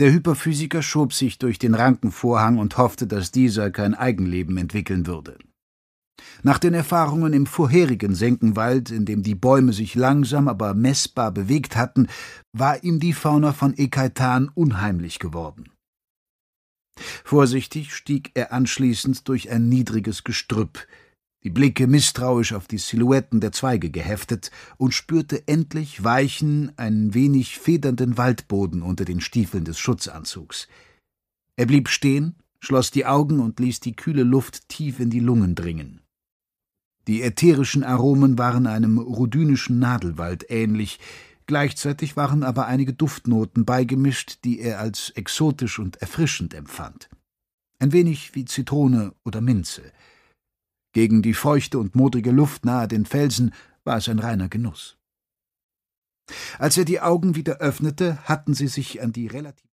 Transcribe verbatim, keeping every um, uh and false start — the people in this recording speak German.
Der Hyperphysiker schob sich durch den ranken Vorhang und hoffte, dass dieser kein Eigenleben entwickeln würde. Nach den Erfahrungen im vorherigen Senkenwald, in dem die Bäume sich langsam, aber messbar bewegt hatten, war ihm die Fauna von Ekaitan unheimlich geworden. Vorsichtig stieg er anschließend durch ein niedriges Gestrüpp, die Blicke misstrauisch auf die Silhouetten der Zweige geheftet, und spürte endlich weichen, ein wenig federnden Waldboden unter den Stiefeln des Schutzanzugs. Er blieb stehen, schloss die Augen und ließ die kühle Luft tief in die Lungen dringen. Die ätherischen Aromen waren einem rhodynischen Nadelwald ähnlich, gleichzeitig waren aber einige Duftnoten beigemischt, die er als exotisch und erfrischend empfand. Ein wenig wie Zitrone oder Minze. Gegen die feuchte und modrige Luft nahe den Felsen war es ein reiner Genuss. Als er die Augen wieder öffnete, hatten sie sich an die relativ